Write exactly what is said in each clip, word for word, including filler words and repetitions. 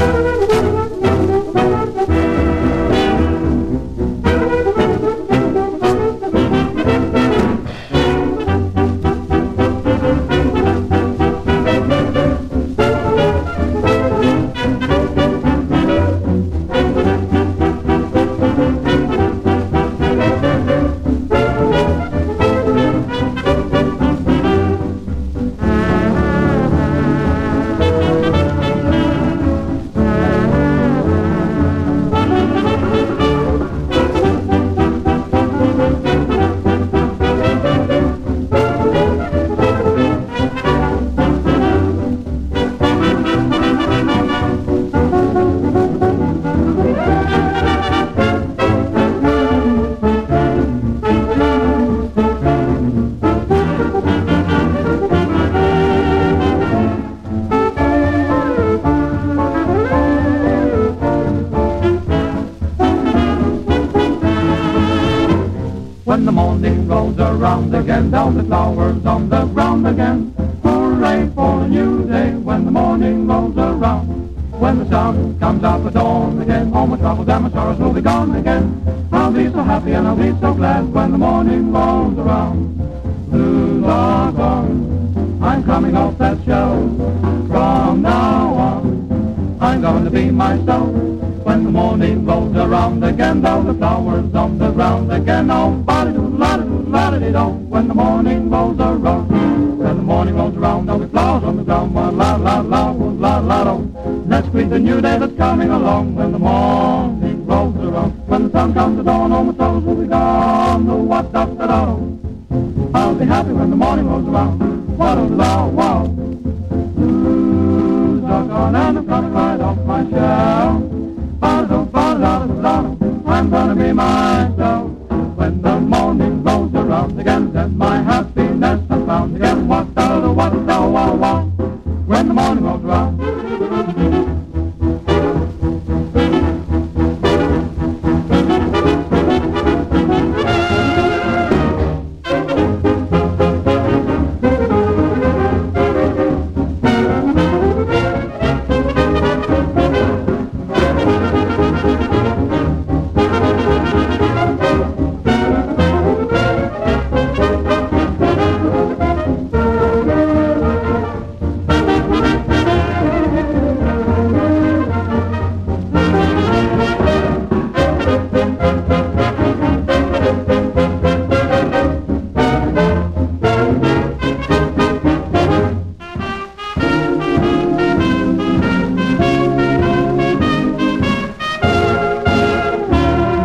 When the morning rolls around again, down the flowers on the ground again. Hooray for a new day when the morning rolls around. When the sun comes up at dawn again, all my troubles and my sorrows will be gone again. I'll be so happy and I'll be so glad when the morning rolls around. Blues are gone, I'm coming off that shelf. From now on, I'm going to be myself. When the morning rolls around again, though the flowers on the ground again. Oh, ba-da-doo-la-da-doo-la-da-dee-do. When the morning rolls around, when the morning rolls around, there'll be flowers on the ground. La-la-la-la, la-la-la-do. Let's greet the new day that's coming along. When the morning rolls around, when the sun comes to dawn, all my troubles will be gone. Oh, what-da-da-da. I'll be happy when the morning rolls around. Wa-da-da-da-wow. Blues are gone and I'm coming right off my shelf. I'm gonna be myself. When the morning rolls around again, then my happiness I found again. What the what the wow wow. When the morning rolls around.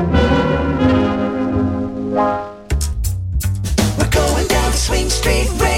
Swing Street Radio.